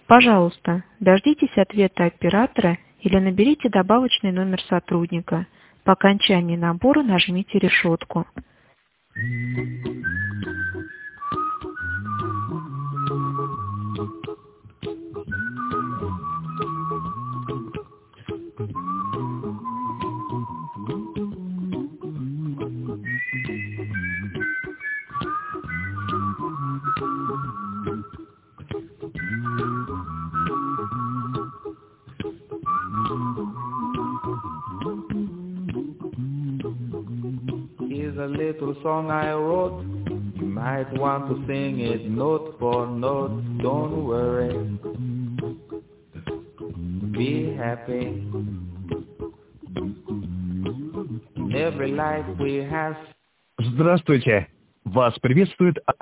Пожалуйста, дождитесь ответа оператора или наберите добавочный номер сотрудника. По окончании набора нажмите решетку. Here's a little song I wrote. You might want to sing it note for note. Don't worry. Be happy. In every life we have. Здравствуйте! Вас приветствует